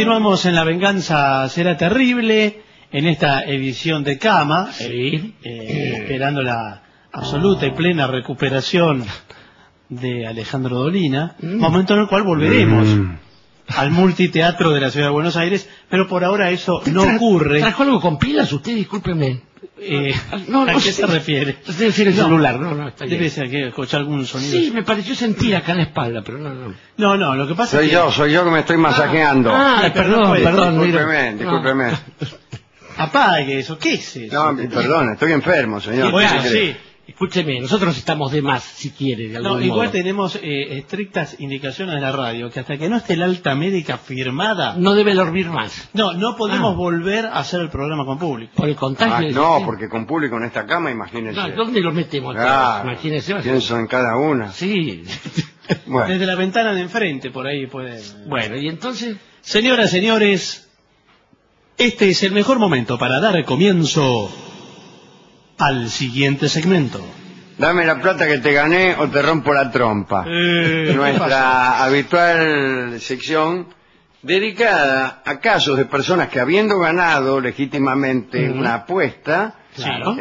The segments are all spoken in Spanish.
Continuamos en La Venganza Será Terrible, en esta edición de cama, esperando la absoluta y plena recuperación de Alejandro Dolina, momento en el cual volveremos al multiteatro de la Ciudad de Buenos Aires, pero por ahora eso no ocurre. ¿Trajo algo con pilas usted? Discúlpeme. ¿A qué se refiere? Debe decir el celular, está bien. Debe ser que escuchar algún sonido. Sí, me pareció sentir acá en la espalda, pero no. No, lo que pasa es que... Soy yo que me estoy masajeando. Perdón. Discúlpeme. Apague eso, ¿qué es eso? No, perdón, estoy enfermo, señor. Bueno, sí. Escúcheme, nosotros estamos de más, si quiere, de algún modo. Igual tenemos estrictas indicaciones de la radio, que hasta que no esté la alta médica firmada... No debe dormir más. No podemos volver a hacer el programa con público. Por el contagio... No, porque con público en esta cama, imagínese. No, ¿dónde lo metemos? Imagínese. Pienso en cada una. Sí. Bueno. Desde la ventana de enfrente, por ahí puede... Bueno, y entonces... Señoras, señores, este es el mejor momento para dar comienzo al siguiente segmento. Dame la plata que te gané o te rompo la trompa. Nuestra habitual sección dedicada a casos de personas que, habiendo ganado legítimamente una apuesta, Claro.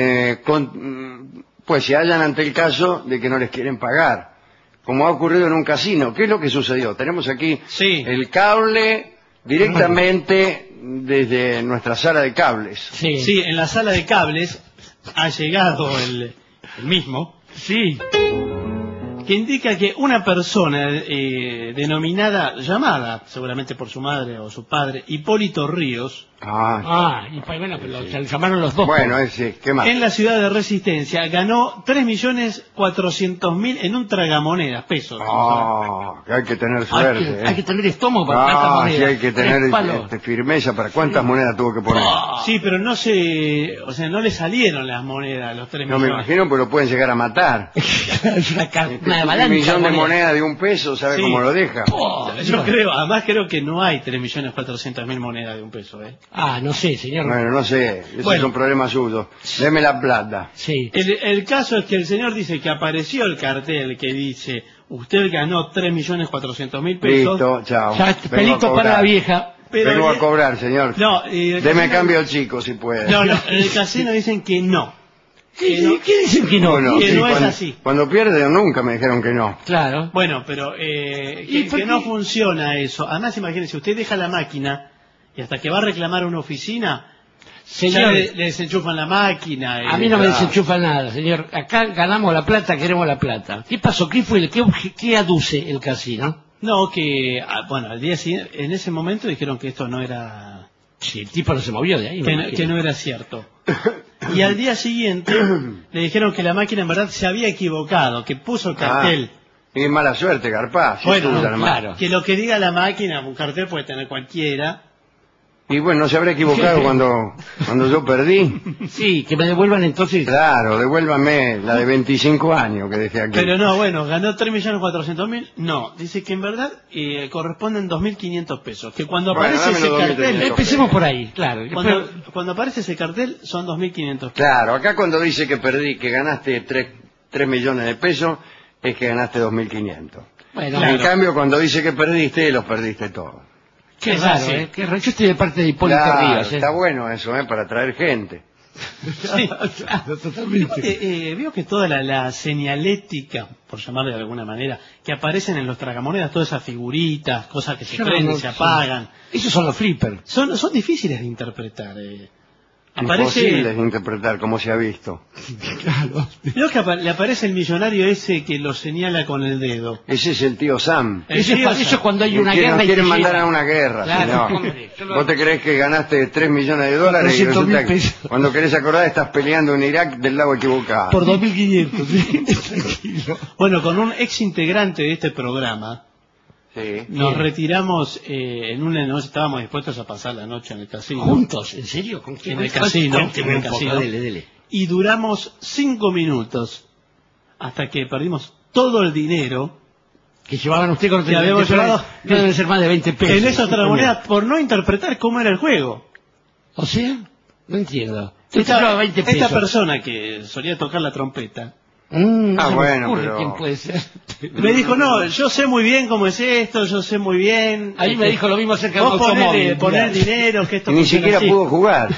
pues se hallan ante el caso de que no les quieren pagar, como ha ocurrido en un casino. ¿Qué es lo que sucedió? Tenemos aquí el cable directamente desde nuestra sala de cables. Sí, en la sala de cables ha llegado el mismo, que indica que una persona llamada seguramente por su madre o su padre, Hipólito Ríos, y bueno, pero se llamaron los dos. Bueno, ¿qué más? en la ciudad de Resistencia ganó 3.400.000 en un tragamonedas, pesos. Que hay que tener suerte. Hay que tener estómago para tantas monedas. Sí, hay que tener firmeza para cuántas monedas tuvo que poner. Sí, pero no le salieron las monedas, los 3 No millones. me imagino, pero lo pueden llegar a matar. Es una Un avalancha. millón de monedas de un peso, ¿sabe cómo lo deja? Yo creo que no hay 3.400.000 monedas de un peso, no sé, señor. Bueno, no sé, ese es un problema suyo. Deme la plata. Sí. El caso es que el señor dice que apareció el cartel que dice: usted ganó 3.400.000 pesos. Listo, chao. Pelito para la vieja. Vengo a cobrar, señor. Deme cambio chico, si puede. No, en el casino dicen que no. ¿Qué dicen que no? Bueno, que no es cuando, así. Cuando pierde nunca me dijeron que no. Claro. Bueno, pero que no funciona eso. Además, imagínese, usted deja la máquina y hasta que va a reclamar a una oficina, Señor, ya le desenchufan la máquina. A mí no me desenchufa nada, señor. Acá ganamos la plata, queremos la plata. ¿Qué pasó? ¿Qué aduce el casino? No, al día siguiente, en ese momento dijeron que esto no era... Sí, el tipo no se movió de ahí. Que no era cierto. Y al día siguiente le dijeron que la máquina en verdad se había equivocado, que puso el cartel. Y mala suerte, Garpá. Claro. Que lo que diga la máquina, un cartel puede tener cualquiera. Y bueno, no se habrá equivocado cuando yo perdí. Sí, que me devuelvan entonces. Claro, devuélvame la de 25 años que dejé aquí. Pero no, ganó 3.400.000. No, dice que en verdad corresponden 2.500 pesos. Que cuando aparece ese cartel... Empecemos por ahí, claro. Cuando aparece ese cartel son 2.500 pesos. Claro, acá cuando dice que perdí, que ganaste 3 millones de pesos, es que ganaste 2.500. Bueno, en cambio, cuando dice que perdiste, los perdiste todos. Qué raro, Qué raro. Yo estoy de parte de Hipólito Ríos. Está bueno eso, para traer gente. Sí, claro, totalmente. Veo que toda la señalética, por llamarle de alguna manera, que aparecen en los tragamonedas, todas esas figuritas, cosas que se prenden, se apagan. Esos son los flippers. Son difíciles de interpretar. Imposibles de interpretar, como se ha visto. Claro. Veo que le aparece el millonario ese que lo señala con el dedo. Ese es el tío Sam. Eso es cuando hay una guerra. Nos quieren mandar a una guerra, claro, señor. ¿Vos te crees que ganaste 3 millones de dólares y resulta que cuando querés acordar estás peleando en Irak del lado equivocado? Por 2.500, sí. Tranquilo. Bueno, con un ex integrante de este programa, nos retiramos no estábamos dispuestos a pasar la noche en el casino. ¿Juntos? ¿En serio? ¿Con quién? En el casino. Dele. Y duramos 5 minutos hasta que perdimos todo el dinero que llevaban usted con que habíamos llevado. No deben ser más de 20 pesos. En esas tragamonedas por no interpretar cómo era el juego. ¿O sea? No entiendo. Esta persona que solía tocar la trompeta No se me bueno, ocurre pero- quién puede ser. Me dijo, no, yo sé muy bien cómo es esto, yo sé muy bien. A mí me dijo lo mismo acerca de un vos automóvil. poner mirá. dinero, que esto Y ni funciona siquiera así. pudo jugar.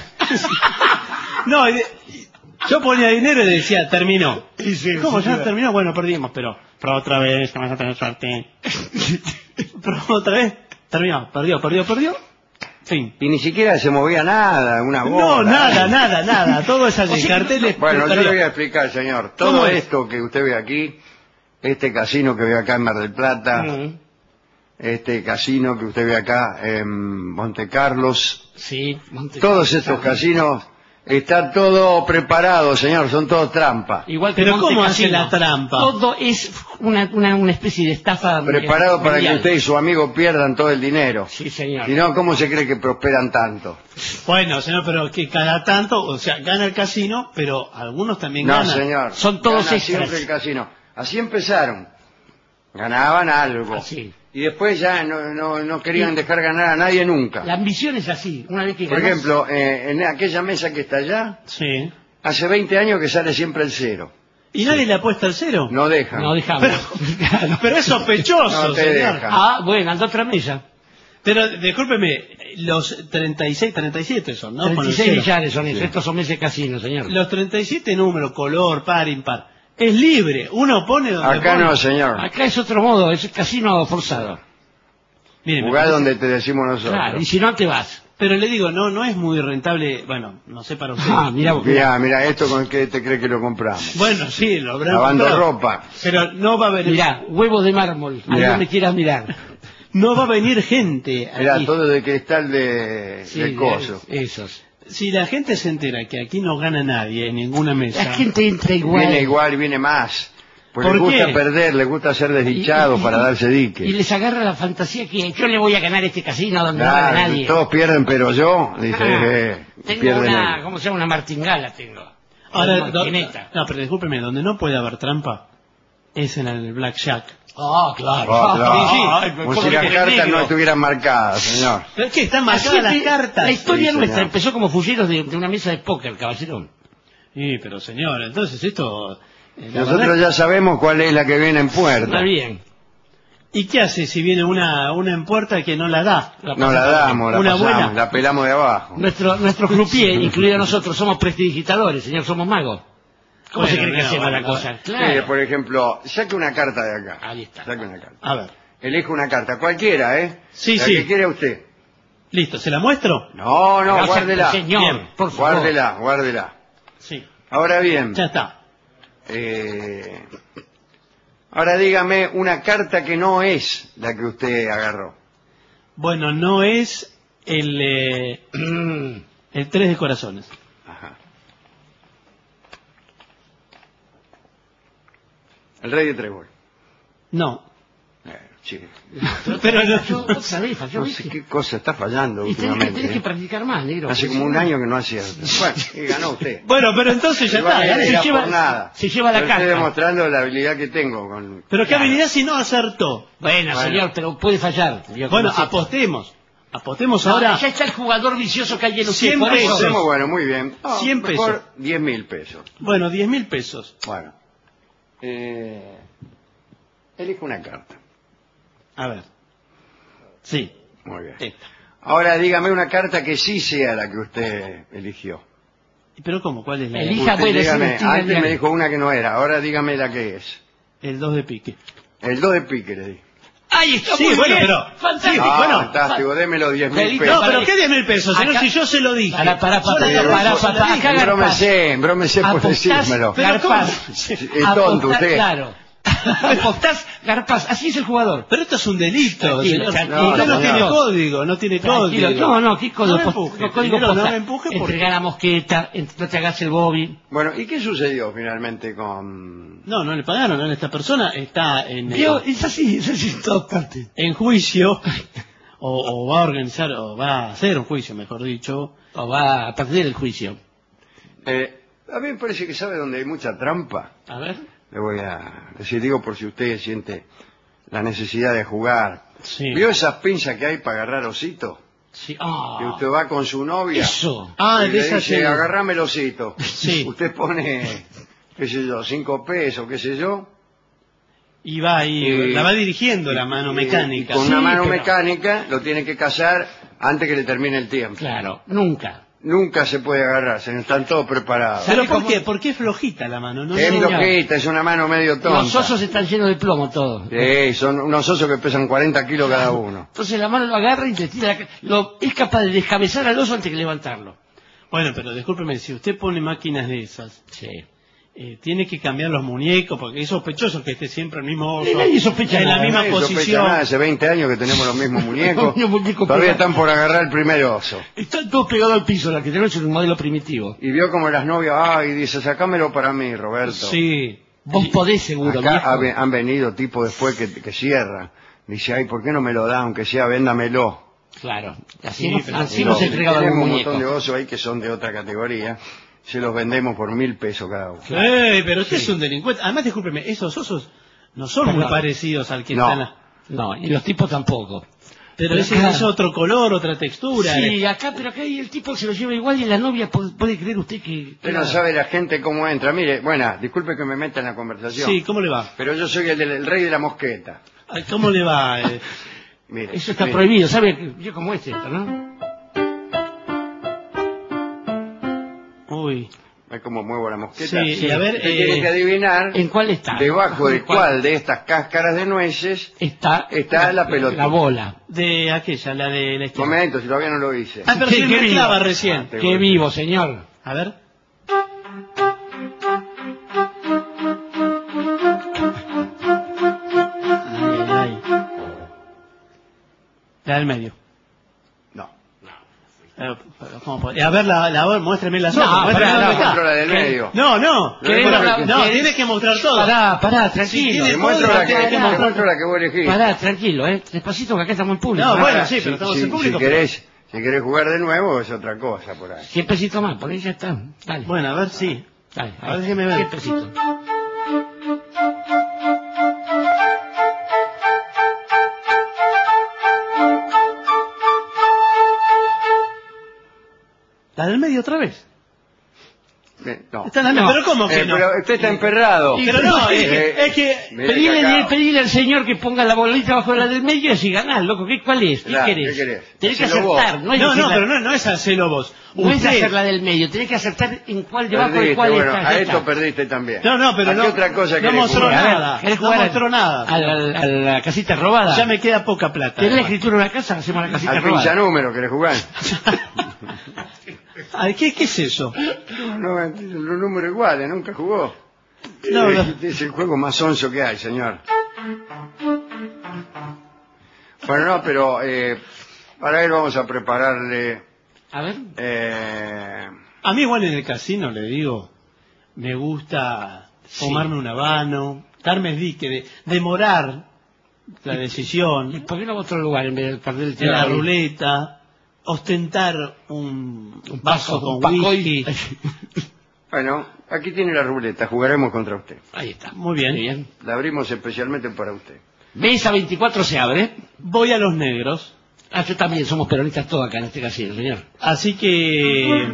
No, yo ponía dinero y decía, terminó. Y sí, ¿Cómo sí, ya sí. terminó? Bueno, perdimos, pero otra vez, que vas a tener suerte. Pero otra vez, terminó, perdió. Fin. Y ni siquiera se movía nada, una No, bola. nada. Todo es así, carteles. Bueno, yo perdió. le voy a explicar, señor. ¿Cómo Todo es? esto que usted ve aquí, este casino que ve acá en Mar del Plata, este casino que usted ve acá en Monte Carlos, Sí, Monte todos Carlo. estos casinos, está todo preparado, señor, son todos trampas. Igual que Pero Monte ¿cómo hace Casino. la trampa? Todo es una especie de estafa. Preparado para que mundial. usted y su amigo pierdan todo el dinero. Sí, señor. Si no, ¿cómo se cree que prosperan tanto? Bueno, señor, pero que cada tanto, o sea, gana el casino, pero algunos también No, ganan. señor. Son todos Gana extras. siempre el casino. Así empezaron. Ganaban algo. Así. Y después ya no querían dejar ganar a nadie nunca. La ambición es así. Una vez que Por ganás- ejemplo, en aquella mesa que está allá, Sí. hace 20 años que sale siempre el cero. ¿Y nadie le apuesta el cero? No dejan. No dejamos. Pero es sospechoso, No te señor. dejan. Ah, bueno, anda otra mesa. Pero, discúlpeme, los 36, 37 son, ¿no? Con el 36 cero. millares son esos. Estos son meses de casino, señor. Los 37 números, color, par, impar. Es libre, uno pone donde Acá pone. no, señor. Acá es otro modo, es casino forzado. Mire, me Jugá parece- donde te decimos nosotros. Claro, y si no te vas. Pero le digo, no es muy rentable, bueno, no sé para usted. Ah, mira vos. Mira, esto con qué te cree que lo compramos. Bueno, sí, lo habrán Lavando comprado. ropa. Pero no va a venir, Mirá, huevo de mármol. Ahí Mirá. donde quieras mirar. no va a venir gente Mira, aquí. todo de cristal de Sí, coso. esos. Si la gente se entera que aquí no gana nadie en ninguna mesa. La gente entra igual. Viene igual y viene más. Porque ¿Por les gusta qué? perder, les gusta ser desdichados para darse dique. Y les agarra la fantasía que yo le voy a ganar este casino donde no Claro, gana nadie. todos pierden, pero yo, dice, Tengo pierden una, ellos. ¿cómo se llama? Una martingala tengo. Ahora, Una martineta. no, pero discúlpeme, donde no puede haber trampa es en el blackjack. Ah, claro. Oh, claro. Sí, sí. Ay, Como por si las el cartas negro. no estuvieran marcadas, señor. Pero es que están marcadas Así las que cartas. La historia Sí, nuestra señor. empezó como fulleros de una mesa de póker, caballero. Sí, pero señor, entonces esto... la Nosotros verdad- ya sabemos cuál es la que viene en puerta. Está bien. ¿Y qué hace si viene una en puerta que no la da? No la damos, la Una pasamos, buena. la pelamos de abajo. Nuestro croupier, incluido nosotros, somos prestidigitadores, señor, somos magos. ¿Cómo Bueno, se cree que no, hacemos bueno, la cosa? Mire, Claro. por ejemplo, saque una carta de acá. Ahí está. Saque una carta. A ver, Elige una carta, cualquiera, ¿eh? Sí, la sí. que quiera usted. listo, ¿se la muestro? No, Gracias, guárdela. señor, Bien. por favor. Guárdela. Sí, Ahora bien, ya está. ahora dígame una carta que no es la que usted agarró. Bueno, no es el 3 de corazones. Ajá. El rey de trébol. No, Chico. pero no, Yo, otra vez, yo No dije. sé qué cosa está fallando Y tenés últimamente. que practicar más, negro. Hace como un año que no hacía. Bueno, y ganó usted. Bueno, pero entonces ya Igual está. que dale. era se lleva- por nada. se lleva la Yo estoy carta. demostrando la habilidad que tengo con... Pero qué Claro. habilidad si no acertó. Bueno, Bueno. señor, pero puede fallar. Yo Bueno, como sé. apostemos. Apostemos Ahora ahora. ya está el jugador vicioso que hay en usted. 100 por eso. pesos. Hacemos, bueno, muy bien. 100 mejor 10.000 pesos. Bueno, 10.000 pesos. Bueno. Elijo una carta. A ver. Sí, Muy bien. esta. Ahora dígame una carta que sí sea la que usted eligió. ¿Pero cómo? ¿Cuál es la? Elija, Usted bueno, dígame, es una antes tira me de- dijo una que no era, ahora dígame la que es. El 2 de pique. El 2 de pique le di. Ahí está, Sí, muy bueno, bien. pero- Fantástico. Sí, bueno, fantástico, démelo 10.000 Felipe, pesos. No, pero ¿qué 10.000 pesos? Señor, Acá- si yo se lo dije. Pará, Yo la- pará, acá garpás. Brómese por Apostás, decírmelo. Pero garpás. Es tonto Apostás, usted. Claro. Apostás, garpás. Así es el jugador. Pero esto es un delito. Tranquilo, señor. tranquilo, Usted no señor. tiene código, no tiene Tranquilo. código. No, ¿qué código? No me empuje, Los códigos primero no postal. me empuje porque... Entregar la mosqueta, no te hagas el bobby. Bueno, ¿y qué sucedió finalmente con...? No, no le pagaron. ¿no? Esta persona está Es así en todas partes. en juicio. O va a organizar, o va a hacer un juicio, mejor dicho. O va a perder el juicio. A mí me parece que sabe dónde hay mucha trampa. A ver. Le voy a decir, digo por si usted siente la necesidad de jugar. Sí. ¿Vio esas pinzas que hay para agarrar osito? Sí. Que usted va con su novia. Eso. Ah, y de le esas dice, que- agarrame el osito. Sí. Usted pone qué sé yo, 5 pesos, qué sé yo. Y va ahí, la va dirigiendo la mano Y mecánica. con una mano pero- mecánica lo tiene que cazar antes que le termine el tiempo. Claro, nunca. Nunca se puede agarrar, están todos preparados. ¿Pero ¿Sabe por cómo? qué? ¿Por qué es flojita la mano? No, Es no, flojita, es una mano medio tonta. Los osos están llenos de plomo todos. Sí, son unos osos que pesan 40 kilos cada uno. Entonces la mano lo agarra y le tira es capaz de descabezar al oso antes que levantarlo. Bueno, pero discúlpeme, si usted pone máquinas de esas, Sí. tiene que cambiar los muñecos, porque es sospechoso que esté siempre el mismo oso. Nadie sospecha en la nada, misma Nadie sospecha posición. nada, hace 20 años que tenemos los mismos muñecos. Los mismos muñecos Todavía pegados. están por agarrar el primer oso. Están todos pegados al piso, la que tenemos es un modelo primitivo. Y vio como las novias, ay, dice, sacámelo para mí, Roberto. Sí. Vos podés seguro, Acá viejo. han venido tipos después que cierra. Dice, ay, ¿por qué no me lo da? Aunque sea, véndamelo. Claro. Así, Sí, hemos- pero así No, hemos entregado algún tenemos un muñeco. montón de osos ahí que son de otra categoría. Se los vendemos por 1.000 pesos cada uno. Pero usted es un delincuente. Además, discúlpeme, esos osos no son Pero muy no. parecidos al que No. están... No, y los tipos tampoco. Pero ese acá- es otro color, otra textura. Sí, pero acá el tipo se lo lleva igual y la novia puede creer usted que... Usted no sabe la gente cómo entra. Mire, bueno, disculpe que me meta en la conversación. Sí, ¿cómo le va? Pero yo soy el rey de la mosqueta. Ay, ¿cómo le va? Mire, Eso está mire. prohibido, ¿sabe? Yo como esto, ¿no? Uy. ¿Ve cómo muevo la mosqueta? Sí, y a ver, Usted tiene que adivinar ¿En cuál está? debajo de ¿En cuál cuál de estas cáscaras de nueces. está la pelota? La bola. De aquella, la de la Un izquierda. momento, si todavía no lo hice. Ah, pero Qué- sí qué mezclaba vivo. recién. Sí. Qué vivo, señor. A ver. Ay, ay. La del medio. No. Pero, ¿cómo puede? A ver, muéstreme las No, otras. muéstrame pará, dónde no, está. muestro la del ¿Qué? medio. No. Queremos la que- No, tiene que mostrar todo. Pará, Si tranquilo. tiene Le muestro todo, la que, tiene que le mostrar. muestro la que vos elegís. Pará, tranquilo, despacito que acá estamos en público. No, Pará. bueno, sí, pero estamos en público. Si querés jugar de nuevo es otra cosa por ahí. 100 pesitos más, por ahí ya está. Dale. Bueno, a ver, sí. Dale, a ver, déjeme ver. 100 pesitos. La del medio otra vez. No. Está en la No. Pero ¿cómo que no? Pero usted está emperrado. Pero no, es que Mire que acá- Pedile al señor que ponga la bolita bajo la del medio y así ganás, loco. ¿Cuál es? ¿Qué Claro, querés? ¿qué querés? Tenés que Hacelo vos. acertar, no es No, decir la- pero no es hacerlo vos. no es Usted- hacer la del medio, tenés que acertar en cuál debajo de Perdiste, cuál bueno, está. a ya esto está. perdiste también. No, pero ¿A no. qué otra cosa no querés mostró jugar? nada. ¿Querés No jugar mostró nada. a la casita robada? Ya me queda poca plata. ¿Tenés la escritura de una casa? Hacemos la casita Al robada. pincha número querés jugar. Ay, ¿qué es eso? No, los números iguales, nunca jugó. No, no. Es el juego más sonso que hay, señor. Bueno, no, pero para él vamos a prepararle... A ver. A mí igual en el casino, le digo, me gusta fumarme un habano, darme el dique, demorar la ¿Y decisión, por qué no a otro lugar en vez de perder el en tiempo? la ruleta, ostentar un vaso con Pacoy. whisky. Bueno, aquí tiene la ruleta, jugaremos contra usted. Ahí está. Muy bien. La abrimos especialmente para usted. Mesa 24 se abre. Voy a los negros, Ah, yo también, somos peronistas todos acá en este casino, señor. así que...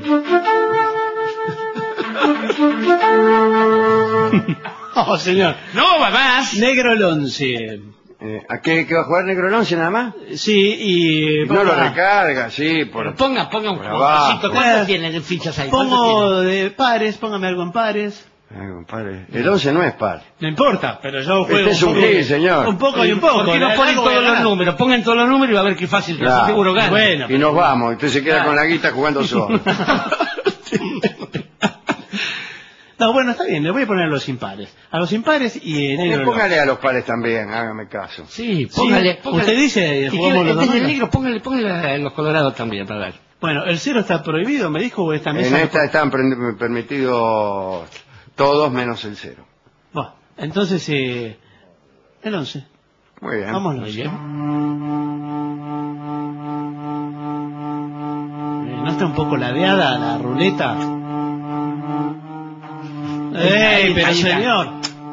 Oh, señor. ¡No, va más! Negro el 11. ¿A qué va a jugar Negro el 11 nada más? Sí, y... No lo ponga- recarga, sí, por... Ponga un por jugadorcito. abajo. ¿Cuántos tiene de fichas ahí? ¿Cuántos Pongo de pares, póngame algo en pares. Ay, compadre, el 11 no es par. No importa, pero yo Este juego es un poco- gil, señor. Un poco y tiene? un poco. ¿Por qué no la- ponen algo voy a todos los ganar. números? Pongan todos los números y va a ver qué fácil, que Claro. así seguro gana. Bueno. Y nos vamos, usted se queda Claro. con la guita jugando solo. No, bueno, está bien, le voy a poner a los impares. A los impares y negro. el Póngale a los pares también, hágame caso. Sí, Sí, póngale. usted dice, Si jugamos quiere, los dos en vez del manos. negro, póngale los colorados también, para ver. Bueno, el cero está prohibido, me dijo, o esta En mesa... esta están permitidos todos menos el 0. Bueno, entonces, el 11. Muy bien. Vámonos. Muy bien. ¿No está un poco ladeada la ruleta? Ahí, Pero ahí está. señor,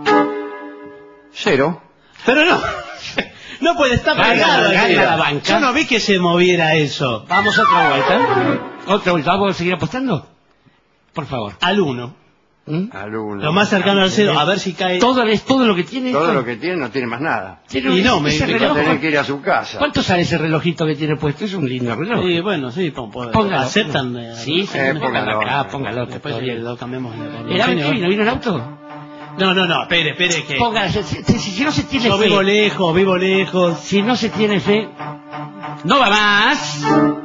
0. pero no, no puede estar Gana, pegado. gana aquí. la banca. Yo no vi que se moviera eso. Vamos otra vuelta. ¿Otra vuelta? ¿Vamos a seguir apostando? Por favor. Al 1. Alumno. Lo más cercano al cero, a ver si cae. Todo lo que tiene. Todo lo que tiene no tiene más nada. Y no, ese Va a reloj, tener que ir a su casa. ¿cuánto sale ese relojito que tiene puesto? Es un lindo reloj. Sí, bueno, sí, Póngalo. aceptan. Sí, póngalo acá, póngalo. Después lo cambiamos en la ¿El ave que vino en auto? No, espere, que Póngalo, si no se tiene yo fe. vivo lejos. Si no se tiene fe, no va más.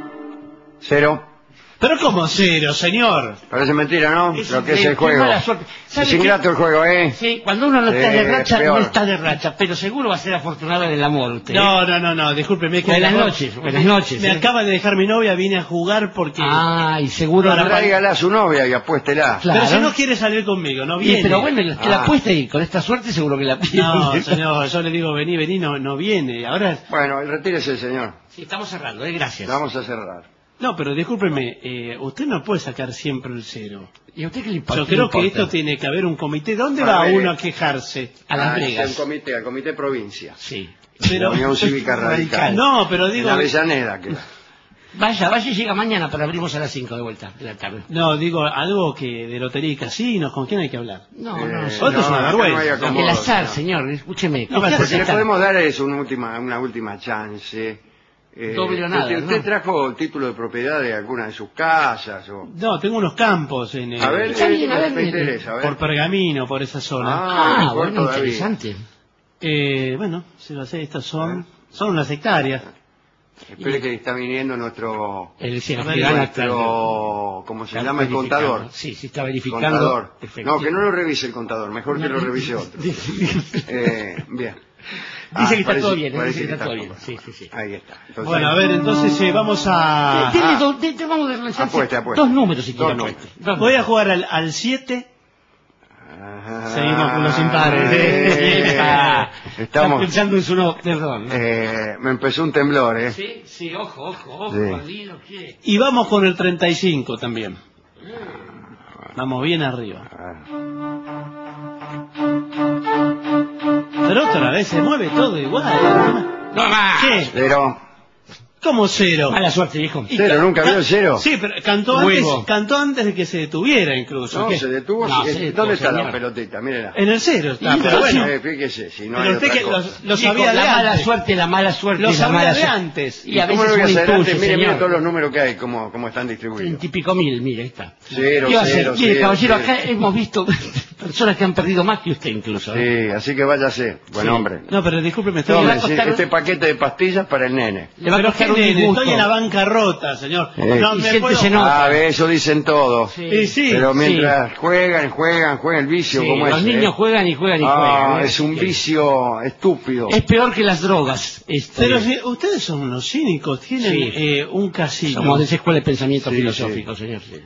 0. Pero ¿cómo cero, señor? Parece mentira, ¿no? Lo que es el qué juego. mala suerte. ¿Sabe Es qué? ingrato el juego, ¿eh? Sí, cuando uno no está de racha, peor. no está de racha, pero seguro va a ser afortunado en el amor usted. No, discúlpeme. Que Buenas noches. Me acaba de dejar mi novia, vine a jugar porque... Y seguro... Tráigala a su novia y apuéstela. Claro. Pero si no quiere salir conmigo, no viene. Pero bueno, que la apuesta y con esta suerte seguro que la pide. No, señor, yo le digo, vení, no viene. Ahora... Bueno, retírese, señor. Sí, estamos cerrando, gracias. Vamos a cerrar. No, pero discúlpeme, usted no puede sacar siempre el cero. ¿Y a usted qué le importa? Yo creo que esto tiene que haber un comité. ¿Dónde va uno a quejarse? A Las Al Vegas. comité provincia. Sí. Pero... Unión Cívica Radical. No, pero digo... En Avellaneda, que... Vaya y llega mañana, pero abrimos a las 5 de vuelta de la tarde. No, digo, algo que de lotería y casinos, ¿con quién hay que hablar? No, Esto es una no vergüenza. hay acomodo, el azar, señor. señor, escúcheme. No, ¿qué porque hace Le esta- podemos dar es una última chance. Doble o nada, ¿Usted ¿no? trajo el título de propiedad de alguna de sus casas? O... No, tengo unos campos en A ver, Está bien, a ver, me interesa, a ver. por Pergamino, por esa zona. Ah, mejor bueno, todavía. interesante. Bueno, se lo sé, estas son unas hectáreas. Espere que está viniendo nuestro... El cielo A ver, que gana nuestro ¿cómo se está llama? El verificando. contador. Sí, está verificando. Contador. Efectivo. No, que no lo revise el contador, mejor que lo revise otro. Bien. Dice que está parece- todo bien, parece dice que está todo todo bien. Sí. Ahí está. Entonces, Bueno, a ver, entonces vamos a... Vamos a realizar Apueste. dos números si quiere. Dos apueste. números. Voy a jugar al 7. Ajá. Seguimos con los impares. Está Estamos... pensando en su no, perdón. me empezó un temblor, ¿eh? Sí, ojo, Sí. Perdido, ¿qué? Y vamos con el 35 también. Vamos bien arriba. Pero otra vez se mueve todo igual. No más. ¿Qué? 0. ¿Cómo cero? Mala suerte, viejo. Y 0, ¿nunca vio el 0? Sí, pero cantó Huevo. antes de que se detuviera incluso. No, ¿Qué? se detuvo. No, sí. se detuvo, ¿Dónde está señor. la pelotita? Mírela. En el cero está, Y pero entonces- bueno. Fíjese, si no Pero hay usted otra que cosa. lo sabía de la mala antes. suerte, la mala suerte, Lo la sabía mala de suerte. antes. Y a ¿Cómo veces lo voy a uno hacer antes? intuye, Mire señor. todos los números que hay, cómo están distribuidos. 20 y pico mil, mire, ahí está. 0, ¿Qué va a hacer? 0, Mire, 0, caballero, 0. acá hemos visto personas que han perdido más que usted incluso. Sí, así que váyase. Buen Sí. hombre. No, pero discúlpeme, estoy, le va a Tome costar- este paquete de pastillas para el nene. Le va a pero costar qué un nene, disgusto. estoy en la bancarrota, señor. No Y me puedo... siéntese, no. Eso dicen todos. Sí. Y sí, Pero mientras juegan el vicio Sí, como los ese. niños juegan y juegan y juegan. Es un vicio estúpido. Es peor que las drogas. Pero si ustedes son unos cínicos, tienen Sí. un casino. Somos de esa escuela de pensamiento Sí, filosófico, señor. Sí.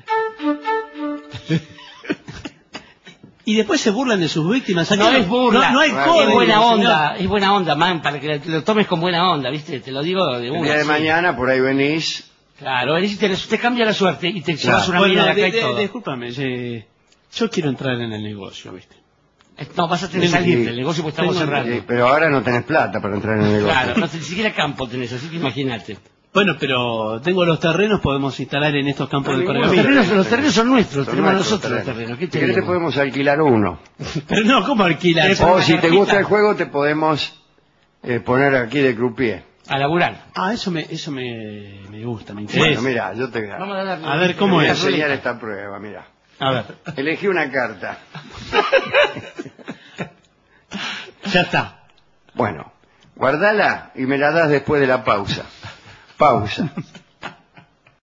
Y después se burlan de sus víctimas. Aquí No es burla, No hay Bueno, código, es buena señor. onda, es buena onda, man, para que lo tomes con buena onda, ¿viste? Te lo digo de El una. día de sí. mañana por ahí venís. Claro, usted cambia la suerte y te Claro. llevas una Bueno, vida de acá y todo. discúlpame, yo quiero entrar en el negocio, ¿viste? No, vas a tener que salir del negocio porque estamos Tengo- cerrando. Sí, pero ahora no tenés plata para entrar en el negocio. Claro, no, ni siquiera campo tenés, así que imagínate. Bueno, pero tengo los terrenos, podemos instalar en estos campos de No, Los ninguno. pergamino. terrenos son nuestros, Son tenemos nuestros nosotros los terrenos. ¿Qué Si querés te tenemos? podemos alquilar uno. Pero no, ¿cómo alquilar? O si te gusta el juego te podemos poner aquí de croupier. A laburar. Ah, eso me gusta, me Bueno, interesa. mira, yo te Vamos a darle. A ver, ¿cómo te voy a es? enseñar esta prueba, mira. A ver, Elegí una carta. ya está. Bueno, guardala y me la das después de la pausa. Pausa.